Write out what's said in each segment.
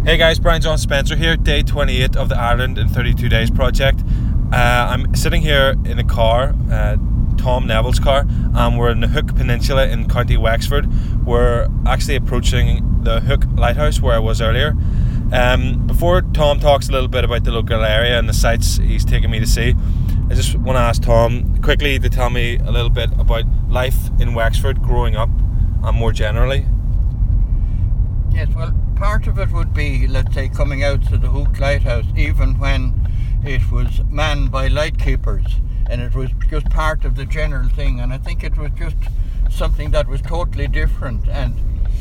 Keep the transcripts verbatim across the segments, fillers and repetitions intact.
Hey guys, Brian John Spencer here, day twenty-eight of the Ireland in thirty-two days project. Uh, I'm sitting here in a car, uh, Tom Neville's car, and we're in the Hook Peninsula in County Wexford. We're actually approaching the Hook Lighthouse where I was earlier. Um, before Tom talks a little bit about the local area and the sites he's taking me to see, I just want to ask Tom quickly to tell me a little bit about life in Wexford growing up and more generally. Yes, well, part of it would be, let's say, coming out to the Hook Lighthouse, even when it was manned by lightkeepers, and it was just part of the general thing. And I think it was just something that was totally different. And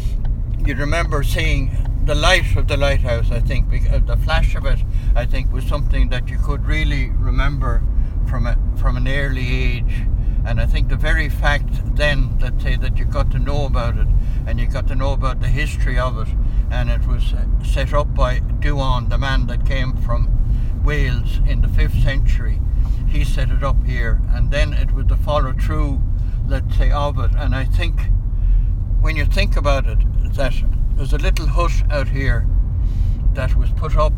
you remember seeing the light of the lighthouse, I think, the flash of it, I think, was something that you could really remember from a, from an early age. And I think the very fact then, let's say, that you got to know about it, and you got to know about the history of it, and it was set up by Duan, the man that came from Wales in the fifth century. He set it up here, and then it was the follow through, let's say, of it. And I think when you think about it, that there's a little hut out here that was put up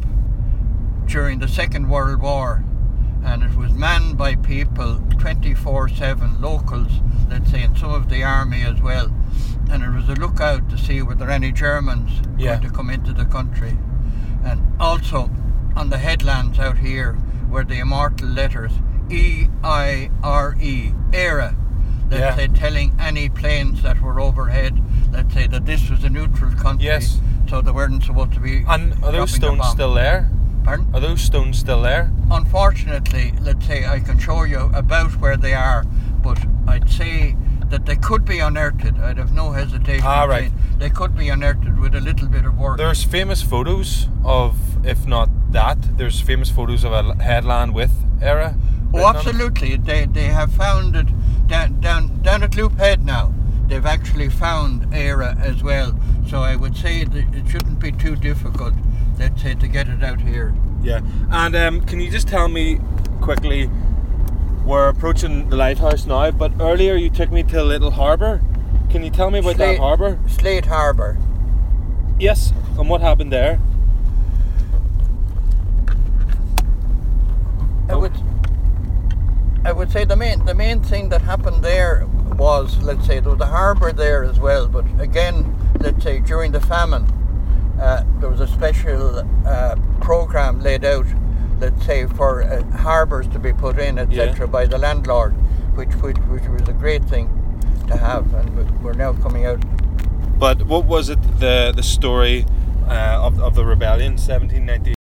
during the Second World War, and it was manned by people twenty-four seven, locals, let's say, and some of the army as well. And it was a lookout to see were there any Germans Yeah. going to come into the country. And also on the headlands out here were the immortal letters E I R E, ERA, let's Yeah. say, telling any planes that were overhead, let's say, that this was a neutral country. Yes. So they weren't supposed to be. And are those dropping a stones bomb. still there? Pardon? Are those stones still there? Unfortunately, let's say, I can show you about where they are, but I'd say that they could be unearthed. I'd have no hesitation. Ah, in right. saying they could be unearthed with a little bit of work. There's famous photos of, if not that, there's famous photos of a headland with ERA. Oh, written on it. absolutely. They they have found it down down down at Loop Head now. They've actually found ERA as well. So I would say that it shouldn't be too difficult, let's say, to get it out here. Yeah. And um, can you just tell me quickly, we're approaching the lighthouse now, but earlier you took me to a little harbour. Can you tell me about that Slate- harbour? Slate Harbour. Yes. And what happened there? I would I would say the main the main thing that happened there was, let's say, there was a harbour there as well, but again, let's say, during the famine, uh, there was a special uh, programme laid out, let's say, for uh, harbours to be put in, et cetera, Yeah. by the landlord, which, which which was a great thing to have, and we- we're now coming out. But what was it, the the story uh, of, of the rebellion, seventeen ninety-eight?